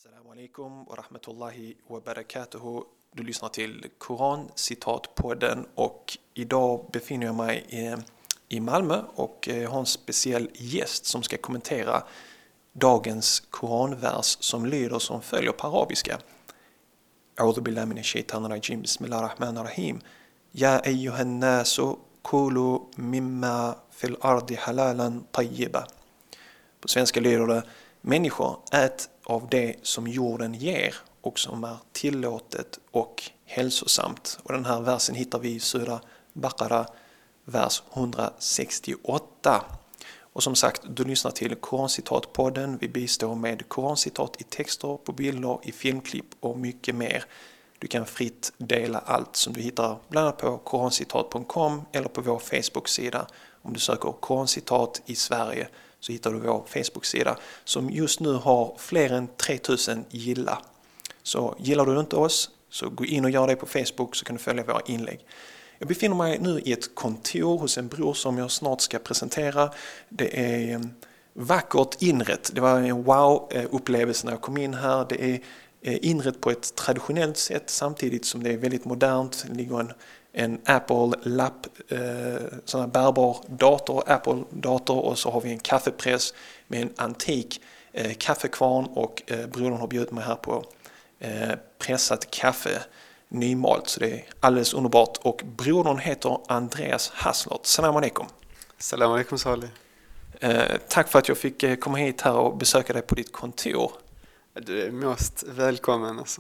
Assalamu alaikum wa rahmatullahi wa barakatuhu. Du lyssnar till Korancitatpodden och idag befinner jag mig i Malmö och har en speciell gäst som ska kommentera dagens koranvers som lyder som följer på arabiska. A'udhu billahi minash shaitanir rajim. Bismillahir rahmanir rahim. Ya ayyuhan nasu kulu mimma fil ardi halalan tayyiba. På svenska lyder det: människor, ät av det som jorden ger och som är tillåtet och hälsosamt. Och den här versen hittar vi i Sura Baqara, vers 168. Och som sagt, du lyssnar till Korancitatpodden. Vi bistår med korancitat i texter, på bilder, i filmklipp och mycket mer. Du kan fritt dela allt som du hittar bland annat på korancitat.com eller på vår Facebook-sida. Om du söker korancitat i Sverige så hittar du vår Facebook-sida som just nu har fler än 3000 gilla. Så gillar du inte oss så gå in och gör det på Facebook så kan du följa våra inlägg. Jag befinner mig nu i ett kontor hos en bror som jag snart ska presentera. Det är vackert inrett. Det var en wow-upplevelse när jag kom in här. Det är inrett på ett traditionellt sätt samtidigt som det är väldigt modernt. Det ligger en Apple-lapp, sån här bärbar dator, Apple-dator, och så har vi en kaffepress med en antik kaffekvarn och brodern har bjudit mig här på pressat kaffe, nymalt, så det är alldeles underbart. Och brodern heter Andreas Hasslert. Salam alaikum. Salam alaikum Salih. Tack för att jag fick komma hit här och besöka dig på ditt kontor. Du är most välkommen alltså.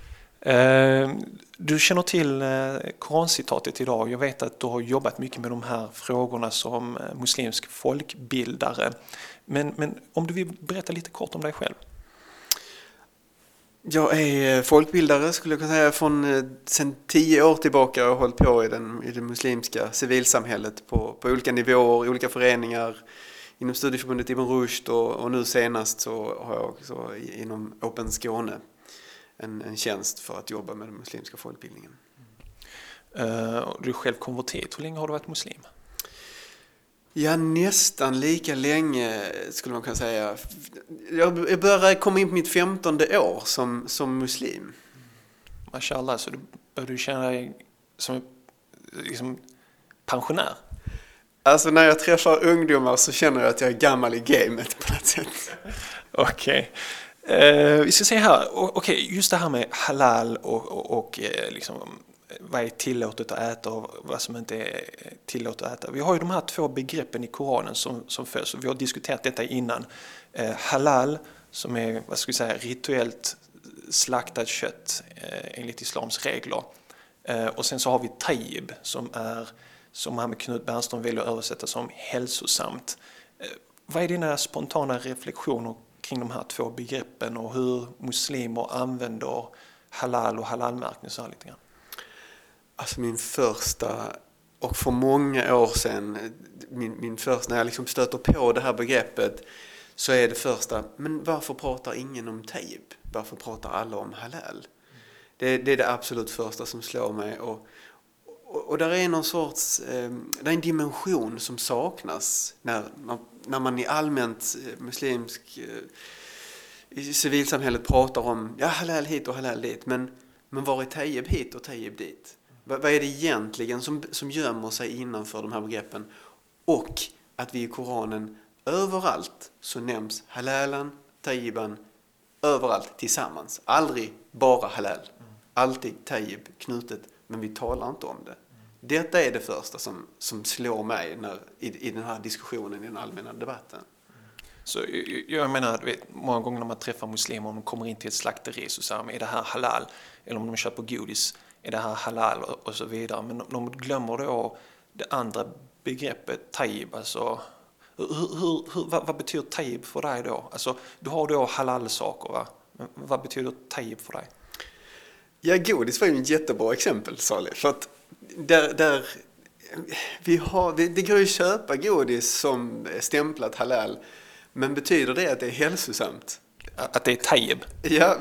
Du känner till korancitatet idag. Jag vet att du har jobbat mycket med de här frågorna som muslimsk folkbildare. Men om du vill berätta lite kort om dig själv. Jag är folkbildare skulle jag kunna säga sedan 10 år tillbaka. Jag har hållit på i det muslimska civilsamhället på olika nivåer, i olika föreningar. Inom studieförbundet Ibn Rushd och nu senast så har jag också inom Open Skåne en tjänst för att jobba med den muslimska folkbildningen. Du är själv konvertit. Hur länge har du varit muslim? Ja, nästan lika länge skulle man kunna säga. Jag började komma in på mitt 15:e år som muslim. Mashallah, så du började känna dig som liksom pensionär? Alltså när jag träffar ungdomar så känner jag att jag är gammal i gamet på något sätt. Okej. Vi ska se här. Okej, just det här med halal och liksom, vad är tillåtet att äta och vad som inte är tillåtet att äta. Vi har ju de här 2 begreppen i Koranen som följs. Vi har diskuterat detta innan. Halal, som är, vad ska vi säga, rituellt slaktat kött enligt islams regler. Och sen så har vi tayyib som Mohammed Knut Bernström väljer att översätta som hälsosamt. Vad är dina spontana reflektioner kring de här 2 begreppen och hur muslimer använder halal och halalmärkning så här lite grann? Alltså min första, och för många år sedan, min första, när jag liksom stöter på det här begreppet så är det första, men varför pratar ingen om tayyib? Varför pratar alla om halal? Det är det absolut första som slår mig och där är någon sorts, det är en dimension som saknas när man i allmänt muslimsk i civilsamhället pratar om halal hit och halal dit, men var är tayyib hit och tayyib dit? Vad är det egentligen som gömmer sig innanför de här begreppen? Och att vi i Koranen överallt så nämns halalan, tayyiban, överallt tillsammans. Aldrig bara halal. Alltid tayyib knutet, men vi talar inte om det. Detta är det första som slår mig i den här diskussionen, i den allmänna debatten. Så jag menar, många gånger när man träffar muslimer, om de kommer in till ett slakteri så säger de, är det här halal? Eller om de köper godis, är det här halal? Och så vidare. Men de glömmer då det andra begreppet, tayyib. Alltså, vad betyder tayyib för dig då? Alltså, du har då halal-saker, va? Men vad betyder tayyib för dig? Ja, godis var ju ett jättebra exempel, Salih. För att det går ju att köpa godis som är stämplat halal. Men betyder det att det är hälsosamt? Att det är tayyib? Ja,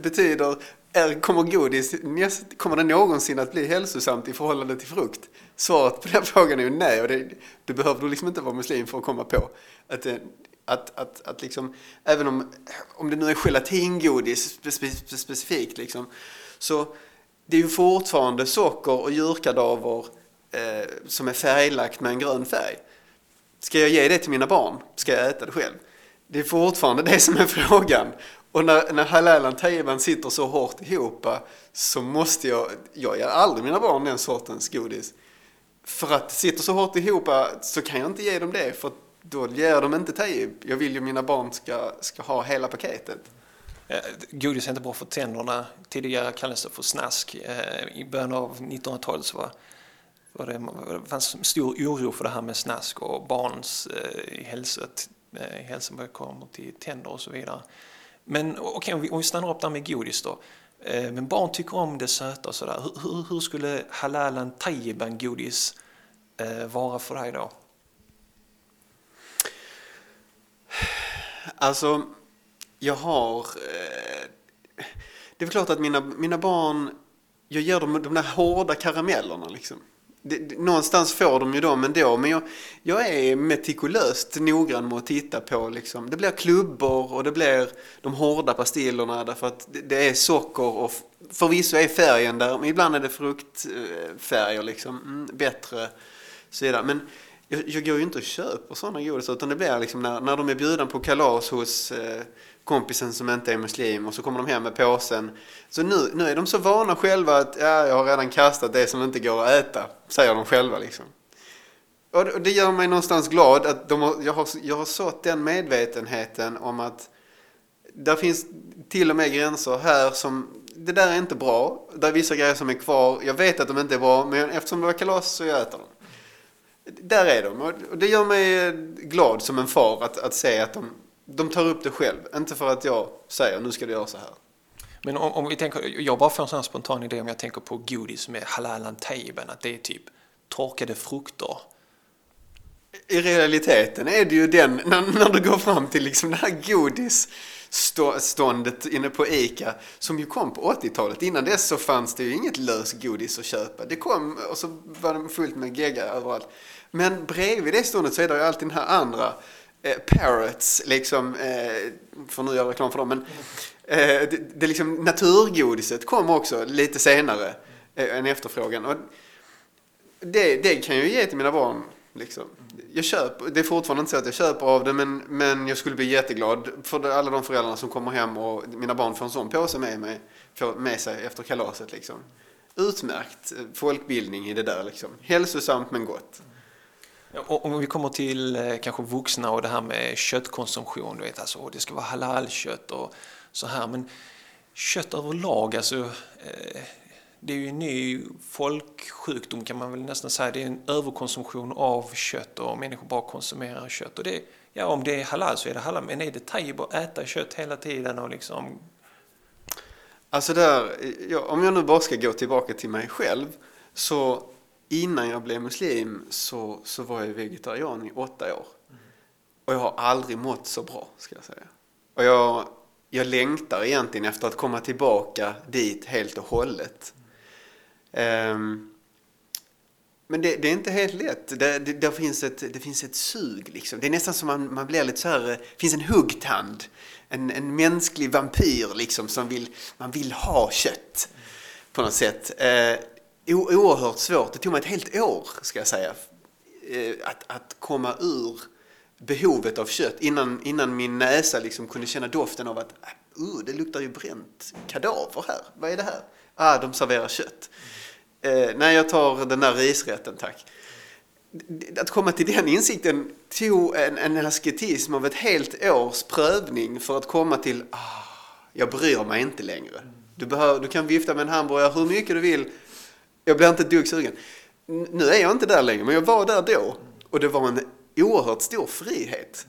kommer det någonsin att bli hälsosamt i förhållande till frukt? Svaret på den frågan är ju nej. Och det behöver du liksom inte vara muslim för att komma på. Att Att liksom, även om det nu är gelatingodis specifikt liksom, så det är ju fortfarande socker och djurkadaver som är färglagt med en grön färg. Ska jag ge det till mina barn? Ska jag äta det själv? Det är fortfarande det som är frågan. Och när halalan tayyiban sitter så hårt ihop, så måste jag ger aldrig mina barn den sortens godis. För att det sitter så hårt ihop så kan jag inte ge dem det, för då ger de inte tayyib. Jag vill ju mina barn ska ha hela paketet. Godis är inte bra för tänderna. Tidigare kallades det för snask. I början av 1900-talet så det fanns stor oro för det här med snask och barns hälsa vad kommer till tänder och så vidare. Men okej, om vi stannar upp där med godis då. Men barn tycker om det söta och sådär. Hur skulle halalan tayyiban godis vara för dig då? Alltså, jag har... det är klart att mina barn... Jag ger dem de där hårda karamellerna liksom. Någonstans får de ju dem ändå, men jag är metikulöst noggrann med att titta på liksom. Det blir klubbor och det blir de hårda pastillerna därför att det är socker och förvisso är färgen där, men ibland är det fruktfärger liksom, bättre så vidare. Men jag går ju inte och köper sådana godis, utan det blir liksom när de är bjudna på kalas hos kompisen som inte är muslim, och så kommer de hem med påsen. Så nu är de så vana själva att jag har redan kastat det som inte går att äta, säger de själva liksom. Och det gör mig någonstans glad att jag har sått den medvetenheten om att där finns till och med gränser här som det där är inte bra, där är vissa grejer som är kvar. Jag vet att de inte är bra, men eftersom det var kalas så jag äter dem. Där är de, och det gör mig glad som en far att se att de tar upp det själv, inte för att jag säger nu ska du göra så här. Men om vi tänker, jag bara får en sån spontan idé om jag tänker på godis med halalan tayyiban, att det är typ torkade frukter. I realiteten är det ju den, när du går fram till liksom det här godisståndet inne på Ica som ju kom på 80-talet. Innan dess så fanns det ju inget lösgodis att köpa. Det kom och så var det fullt med gegga överallt. Men bredvid det ståndet så är det ju alltid den här andra parrots liksom, för nu gör jag reklam för dem, men det liksom naturgodiset kom också lite senare än efterfrågan, och det kan jag ju ge till mina barn liksom. Det är fortfarande inte så att jag köper av det, men jag skulle bli jätteglad för alla de föräldrarna som kommer hem och mina barn får en sån påse med sig efter kalaset liksom. Utmärkt folkbildning i det där liksom. Hälsosamt men gott. Och om vi kommer till kanske vuxna och det här med köttkonsumtion, du vet, alltså, det ska vara halalkött och så här, men kött överlag, alltså, det är ju en ny folksjukdom kan man väl nästan säga. Det är en överkonsumtion av kött och människor bara konsumerar kött. Och om det är halal så är det halal, men är det tayyib att äta kött hela tiden och liksom... Alltså om jag nu bara ska gå tillbaka till mig själv, så innan jag blev muslim så var jag vegetarian i 8 år. Och jag har aldrig mått så bra, ska jag säga. Och jag längtar egentligen efter att komma tillbaka dit helt och hållet. Men det är inte helt lätt. Det finns ett sug liksom. Det är nästan som man blir lite så här, det finns en huggtand, en mänsklig vampyr liksom, som man vill ha kött på något sätt. Oerhört svårt. Det tog mig ett helt år, ska jag säga, att komma ur behovet av kött innan min näsa liksom kunde känna doften av att det luktar ju bränt kadaver här. Vad är det här? De serverar kött. Nej, jag tar den där risrätten, tack. Att komma till den insikten tog en asketism av ett helt års prövning för att komma till jag bryr mig inte längre. Du kan vifta med en hamburgare hur mycket du vill. Jag blir inte dugg sugen. Nu är jag inte där längre, men jag var där då. Och det var en oerhört stor frihet.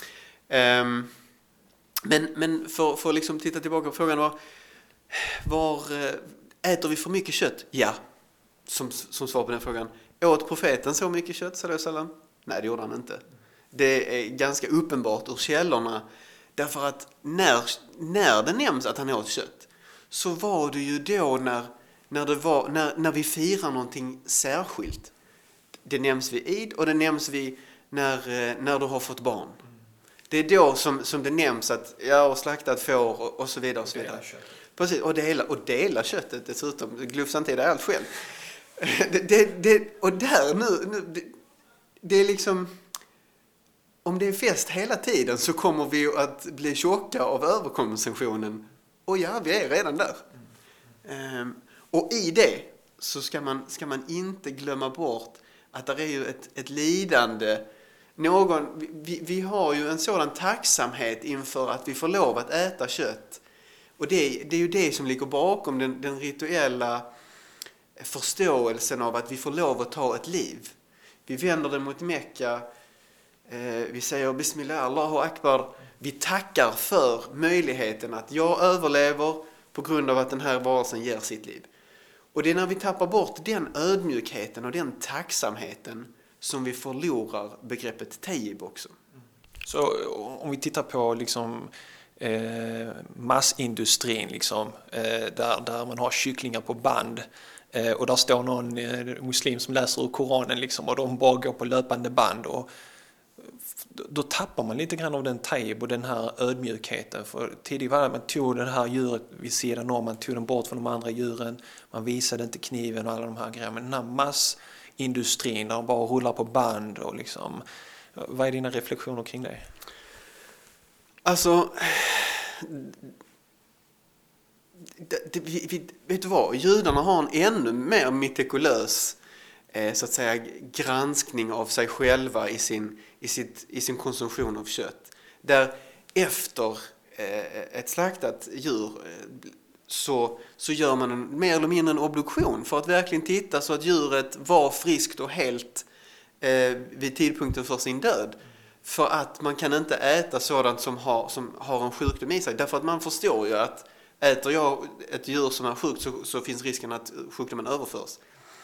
Men för liksom titta tillbaka på frågan var äter vi för mycket kött? Ja, som svar på den frågan. Åt profeten så mycket kött, sallallahu alaihi wasallam? Nej, det gjorde han inte. Det är ganska uppenbart ur källorna. Därför att när det nämns att han åt kött, så var det ju då när vi firar någonting särskilt. Det nämns vid Eid och det nämns vid när du har fått barn. Det är då som det nämns att jag har slaktat får och så vidare. Och så vidare. Precis, och dela köttet dessutom. Glufsa inte i det allt själv. Och där nu det är liksom... Om det är fest hela tiden så kommer vi att bli tjocka av överkonsumtionen. Och ja, vi är redan där. Och i det så ska man inte glömma bort att det är ju ett lidande. Vi har ju en sådan tacksamhet inför att vi får lov att äta kött. Och det är ju det som ligger bakom den rituella förståelsen av att vi får lov att ta ett liv. Vi vänder det mot Mekka. Vi säger Bismillah, Allahu Akbar. Vi tackar för möjligheten att jag överlever på grund av att den här varelsen ger sitt liv. Och det är när vi tappar bort den ödmjukheten och den tacksamheten som vi förlorar begreppet tayyib också. Så om vi tittar på liksom massindustrin liksom, där man har kycklingar på band och där står någon muslim som läser ur Koranen liksom, och de bara går på löpande band, och då tappar man lite grann av den tayyib och den här ödmjukheten. För tidigare var det att man tog det här djuret vid sidan om, man tog den bort från de andra djuren, man visade inte kniven och alla de här grejerna. Men den här massindustrin där de bara rullar på band och liksom, vad är dina reflektioner kring det? Alltså, vet du vad? Judarna har en ännu mer metikulös så att säga granskning av sig själva i sin konsumtion av kött. Där efter ett slaktat djur så gör man mer eller mindre en obduktion för att verkligen titta så att djuret var friskt och helt vid tidpunkten för sin död. För att man kan inte äta sådant som har en sjukdom i sig. Därför att man förstår ju att äter jag ett djur som är sjukt så finns risken att sjukdomen överförs.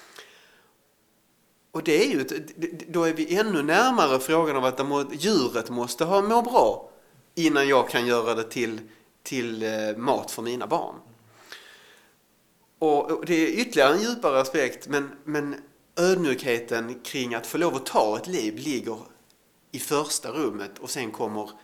Och det är ju då är vi ännu närmare frågan av att djuret måste må bra innan jag kan göra det till mat för mina barn. Och det är ytterligare en djupare aspekt, men ödmjukheten kring att få lov att ta ett liv ligger i första rummet, och sen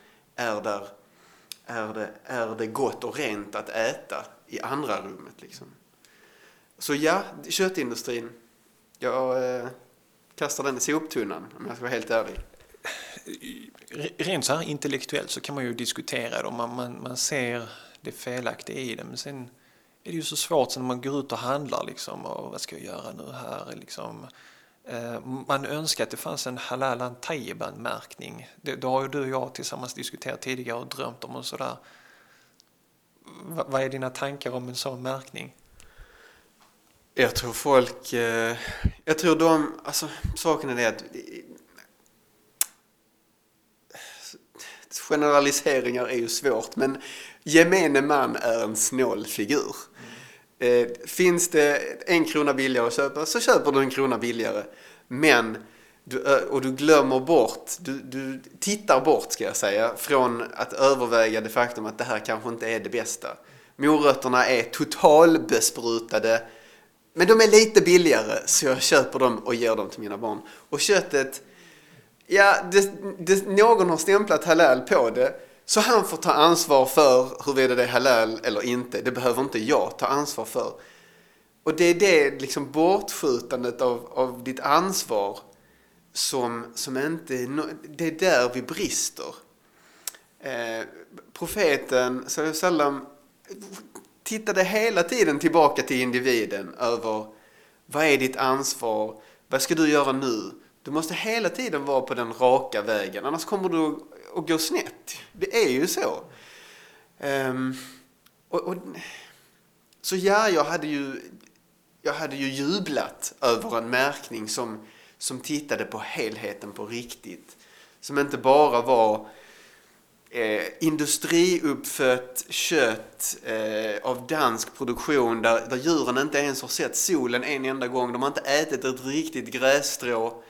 är det gott och rent att äta i andra rummet liksom. Så ja, köttindustrin, jag kastar den i soptunnan om jag ska vara helt ärlig. Rent så här intellektuellt så kan man ju diskutera det, och man ser det felaktiga i det, men sen är det ju så svårt när man går ut och handlar liksom, och vad ska jag göra nu här liksom. Man önskar att det fanns en halal tayyib-märkning. Det har ju du och jag tillsammans diskuterat tidigare och drömt om och sådär. Vad är dina tankar om en sån märkning? Jag tror saken är det att generaliseringar är ju svårt, men gemene man är en snål figur. Finns det 1 krona billigare att köpa, så köper du 1 krona billigare. Men du glömmer bort, du tittar bort ska jag säga, från att överväga det faktum att det här kanske inte är det bästa. Morötterna är totalbesprutade, men de är lite billigare, så jag köper dem och ger dem till mina barn. Och köttet, ja, någon har stämplat halal på det, så han får ta ansvar för huruvida det är halal eller inte. Det behöver inte jag ta ansvar för. Och det är det liksom bortskjutandet av ditt ansvar som inte, det är där vi brister. Profeten sallam tittade hela tiden tillbaka till individen över vad är ditt ansvar, vad ska du göra nu? Du måste hela tiden vara på den raka vägen, annars kommer du att gå snett. Det är ju så. Så ja, jag hade ju jublat över en märkning som tittade på helheten på riktigt. Som inte bara var industriuppfött kött av dansk produktion där djuren inte ens har sett solen en enda gång. De har inte ätit ett riktigt grässtrå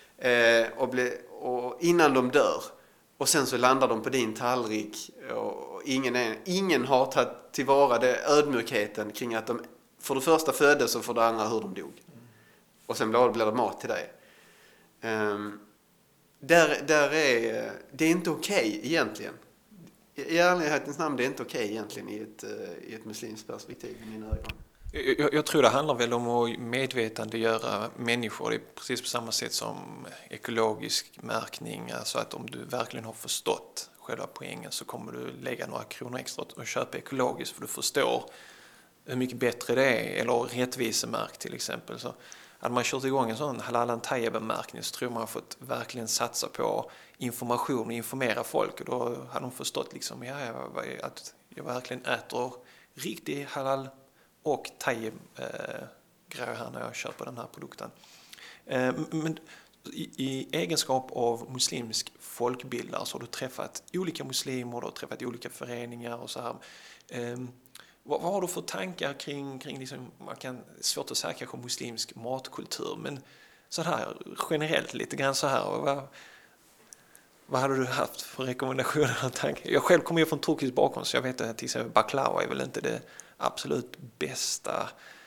och innan de dör. Och sen så landar de på din tallrik och ingen har tagit tillvara det ödmjukheten kring att de för det första föddes och för det andra hur de dog. Och sen blir det mat till dig. det är inte okej egentligen. I ärlighetens namn, det är inte okej egentligen i ett muslimskt perspektiv i mina ögon. Jag tror det handlar väl om att medvetandegöra människor. Det är precis på samma sätt som ekologisk märkning. Alltså att om du verkligen har förstått själva poängen så kommer du lägga några kronor extra och köpa ekologiskt för du förstår hur mycket bättre det är. Eller rättvisemärk till exempel. Så hade man kört igång en sån halal tayyib-märkning så tror man fått verkligen satsa på information och informera folk. Och då hade de förstått liksom, att jag verkligen äter riktig halal och tayyib-grejer här när jag köper den här produkten. Men i egenskap av muslimsk folkbildare så har du träffat olika muslimer, du har träffat olika föreningar och så här. Vad har du för tankar kring liksom, svårt att säga kanske muslimsk matkultur, men så här generellt lite grann så här. Vad hade du haft för rekommendationer och tankar? Jag själv kommer ju från turkisk bakgrund så jag vet att till exempel baklava är väl inte det absolut bästa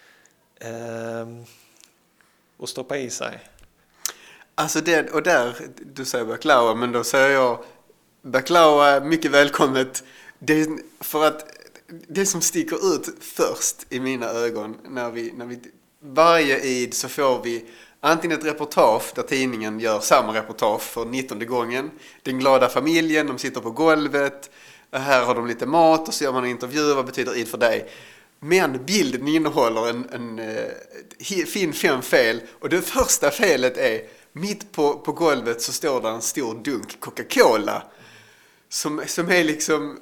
att stoppa i sig. Alltså du säger baklava, men då säger jag baklava mycket välkommet. För att det som sticker ut först i mina ögon när vi varje id så får vi antingen ett reportage där tidningen gör samma reportage för 19:e gången. Den glada familjen, de sitter på golvet. Här har de lite mat och så gör man en intervju. Vad betyder id för dig? Men bilden innehåller en 5 fel. Och det första felet är mitt på golvet så står där en stor dunk Coca-Cola. Som är liksom...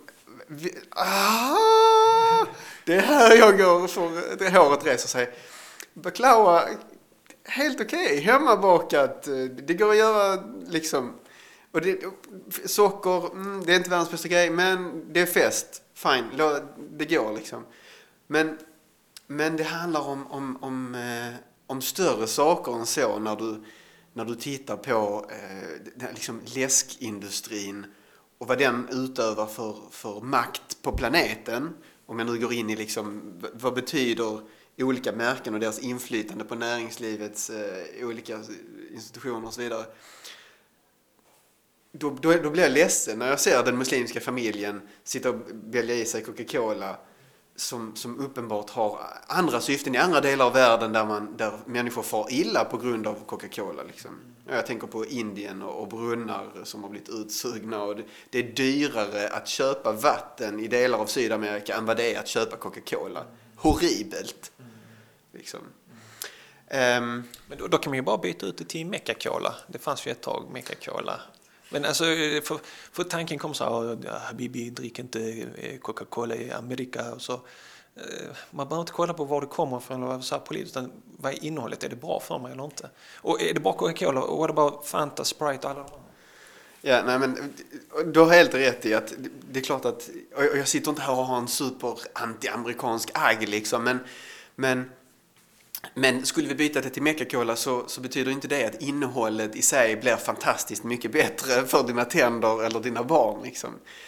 det är här jag går för det håret reser sig. Baklava, helt okej. Hemmabakat. Det går att göra liksom... Och socker, det är inte världens bästa grej, men det är fest. Fine, det går liksom. Men det handlar om större saker än så när du tittar på liksom läskindustrin och vad den utövar för makt på planeten. Om jag nu går in i liksom, vad betyder olika märken och deras inflytande på näringslivets olika institutioner och så vidare. Då blir jag ledsen när jag ser den muslimska familjen sitta och välja i sig Coca-Cola som uppenbart har andra syften i andra delar av världen där människor får illa på grund av Coca-Cola. Liksom. Jag tänker på Indien och brunnar som har blivit utsugna. Och det är dyrare att köpa vatten i delar av Sydamerika än vad det är att köpa Coca-Cola. Horribelt. Liksom. Men då kan man ju bara byta ut det till Mecca-Cola. Det fanns ju ett tag Mecca-Cola. Men alltså, för tanken kom så här, Habibi dricker inte Coca-Cola i Amerika och så. Man behöver inte kolla på var det kommer från eller så här politiskt, utan vad är innehållet? Är det bra för mig eller inte? Och är det bara Coca-Cola och är det bara Fanta, Sprite och alla de andra? Ja, nej men du har helt rätt i att det är klart att, och jag sitter inte här och har en super anti-amerikansk agg liksom, men skulle vi byta det till Mecca-Cola så betyder inte det att innehållet i sig blir fantastiskt mycket bättre för dina tänder eller dina barn. Liksom.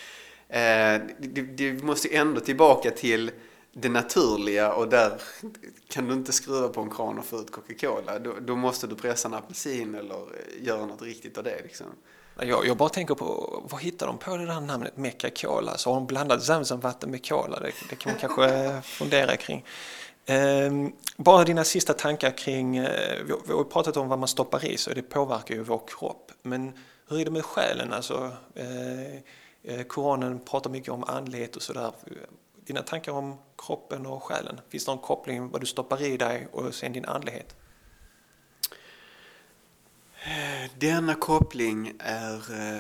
Det måste ändå tillbaka till det naturliga och där kan du inte skruva på en kran och få ut Coca-Cola. Då måste du pressa en apelsin eller göra något riktigt av det. Liksom. Jag bara tänker på, vad hittar de på det där namnet Mecca-Cola? Så har de blandat Zamzam-vatten med cola? Det kan man kanske fundera kring. Bara dina sista tankar kring, vi har ju pratat om vad man stoppar i så det påverkar ju vår kropp, men hur är det med själen? Alltså, Koranen pratar mycket om andlighet och sådär. Dina tankar om kroppen och själen, finns det någon koppling vad du stoppar i dig och sen din andlighet? Denna koppling är,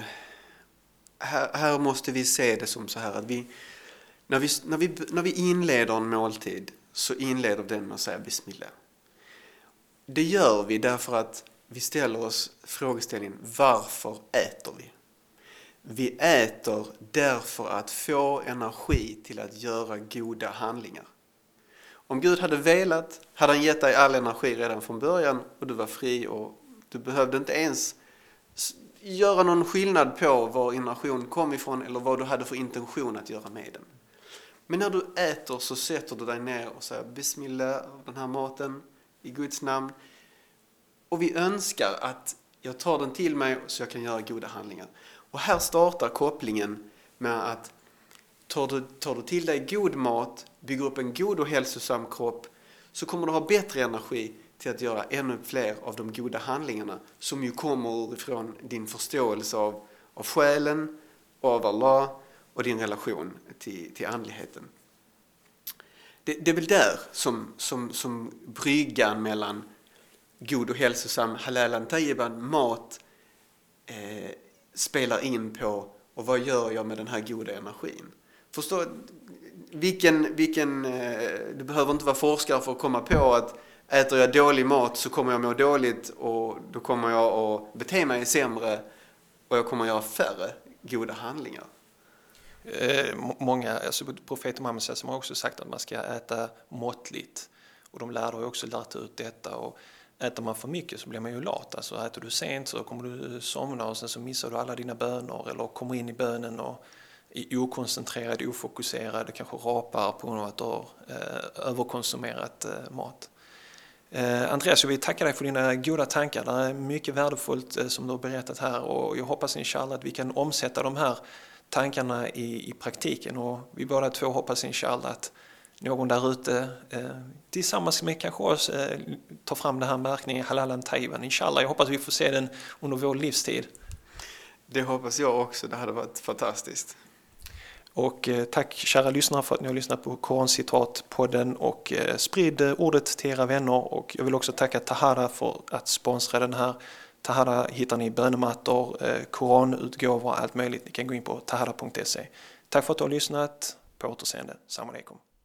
här måste vi se det som så här att när vi inleder en måltid så inleder den med att säga Bismillah. Det gör vi därför att vi ställer oss frågeställningen, varför äter vi? Vi äter därför att få energi till att göra goda handlingar. Om Gud hade velat, hade han gett dig all energi redan från början och du var fri och du behövde inte ens göra någon skillnad på var energi kom ifrån eller vad du hade för intention att göra med den. Men när du äter så sätter du dig ner och säger Bismillah, den här maten i Guds namn. Och vi önskar att Jag tar den till mig så jag kan göra goda handlingar. Och här startar kopplingen med att tar du till dig god mat, bygger upp en god och hälsosam kropp, så kommer du ha bättre energi till att göra ännu fler av de goda handlingarna som ju kommer ifrån din förståelse av själen, av Allah och din relation till andligheten. Det är väl där som bryggan mellan god och hälsosam halalan tayyiban mat spelar in på, och vad gör jag med den här goda energin? Förstå, du behöver inte vara forskare för att komma på att äter jag dålig mat så kommer jag må dåligt, och då kommer jag att bete mig sämre och jag kommer göra färre goda handlingar. Många, alltså profeten Muhammed som har också sagt att man ska äta måttligt, och de lärde har ju också lärt ut detta. Och äter man för mycket så blir man ju lat. Alltså äter du sent så kommer du somna och sen så missar du alla dina böner, eller kommer in i bönen och är okoncentrerad, ofokuserad, kanske rapar på grund av att du har överkonsumerat mat. Andreas, jag vill tacka dig för dina goda tankar. Det är mycket värdefullt som du har berättat här, och jag hoppas inshallah att vi kan omsätta de här tankarna i praktiken, och vi båda två hoppas inshallah att någon där ute tillsammans med kanske oss tar fram den här märkningen halalan tayyiban. Inshallah, jag hoppas vi får se den under vår livstid. Det hoppas jag också, det hade varit fantastiskt. Och tack kära lyssnare för att ni har lyssnat på Korancitat-podden, och sprid ordet till era vänner. Och jag vill också tacka Tahara för att sponsra den här. Tahara hittar ni bönemattor, koranutgåvor och allt möjligt. Ni kan gå in på tahara.se. Tack för att du har lyssnat. På återseende. Assalamu alaikum.